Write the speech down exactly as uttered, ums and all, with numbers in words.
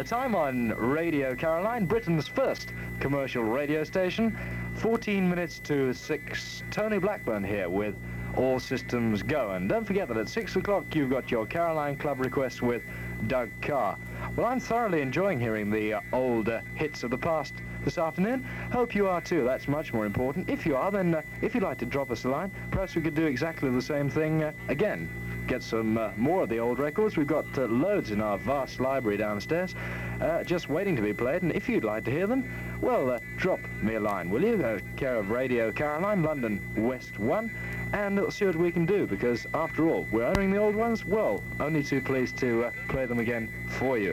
time on Radio Caroline, Britain's first commercial radio station. fourteen minutes to six. Tony Blackburn here with All Systems Go. And don't forget that at six o'clock you've got your Caroline Club request with Doug Carr. Well, I'm thoroughly enjoying hearing the uh, old uh, hits of the past this afternoon. Hope you are too. That's much more important. If you are, then uh, if you'd like to drop us a line, perhaps we could do exactly the same thing uh, again. Get some uh, more of the old records. We've got uh, loads in our vast library downstairs, uh, just waiting to be played. And if you'd like to hear them, well, uh, drop me a line, will you? Uh, care of Radio Caroline, London West one, and we'll see what we can do, because after all, we're honoring the old ones. Well, only too pleased to uh, play them again for you.